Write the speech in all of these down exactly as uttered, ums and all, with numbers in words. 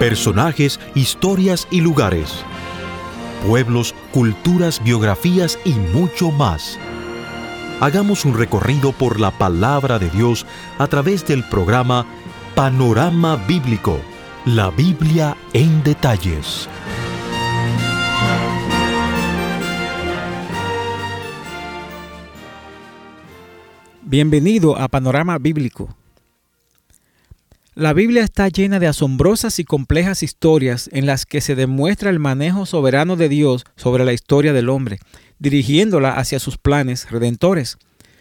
Personajes, historias y lugares. Pueblos, culturas, biografías y mucho más. Hagamos un recorrido por la palabra de Dios a través del programa Panorama Bíblico, la Biblia en detalles. Bienvenido a Panorama Bíblico. La Biblia está llena de asombrosas y complejas historias en las que se demuestra el manejo soberano de Dios sobre la historia del hombre, dirigiéndola hacia sus planes redentores.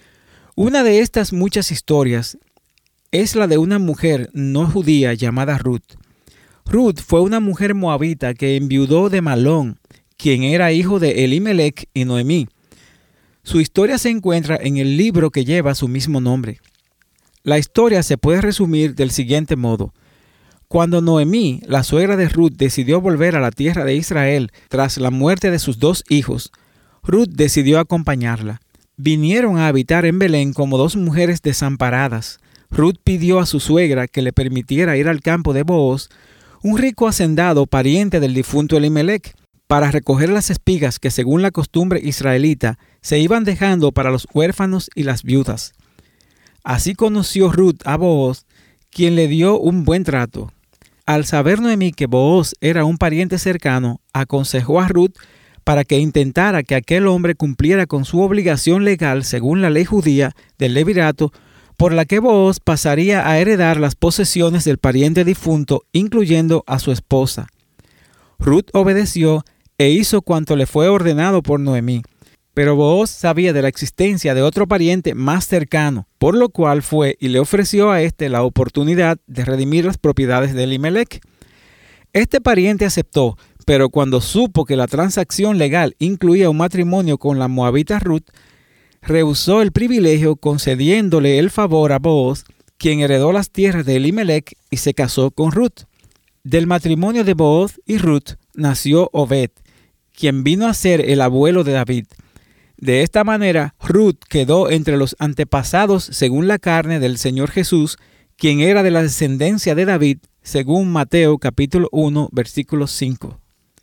Una de estas muchas historias es la de una mujer no judía llamada Ruth. Ruth fue una mujer moabita que enviudó de Malón, quien era hijo de Elimelech y Noemí. Su historia se encuentra en el libro que lleva su mismo nombre. La historia se puede resumir del siguiente modo. Cuando Noemí, la suegra de Ruth, decidió volver a la tierra de Israel tras la muerte de sus dos hijos, Ruth decidió acompañarla. Vinieron a habitar en Belén como dos mujeres desamparadas. Ruth pidió a su suegra que le permitiera ir al campo de Booz, un rico hacendado pariente del difunto Elimelech, para recoger las espigas que, según la costumbre israelita, se iban dejando para los huérfanos y las viudas. Así conoció Ruth a Booz, quien le dio un buen trato. Al saber Noemí que Booz era un pariente cercano, aconsejó a Ruth para que intentara que aquel hombre cumpliera con su obligación legal según la ley judía del levirato, por la que Booz pasaría a heredar las posesiones del pariente difunto, incluyendo a su esposa. Ruth obedeció e hizo cuanto le fue ordenado por Noemí. Pero Booz sabía de la existencia de otro pariente más cercano, por lo cual fue y le ofreció a éste la oportunidad de redimir las propiedades de Elimelech. Este pariente aceptó, pero cuando supo que la transacción legal incluía un matrimonio con la moabita Ruth, rehusó el privilegio concediéndole el favor a Booz, quien heredó las tierras de Elimelech y se casó con Ruth. Del matrimonio de Booz y Ruth nació Obed, quien vino a ser el abuelo de David. De esta manera, Ruth quedó entre los antepasados según la carne del Señor Jesús, quien era de la descendencia de David, según Mateo capítulo uno, versículo cinco.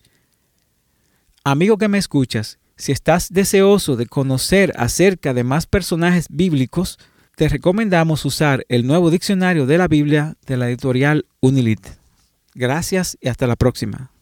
Amigo que me escuchas, si estás deseoso de conocer acerca de más personajes bíblicos, te recomendamos usar el nuevo diccionario de la Biblia de la editorial Unilit. Gracias y hasta la próxima.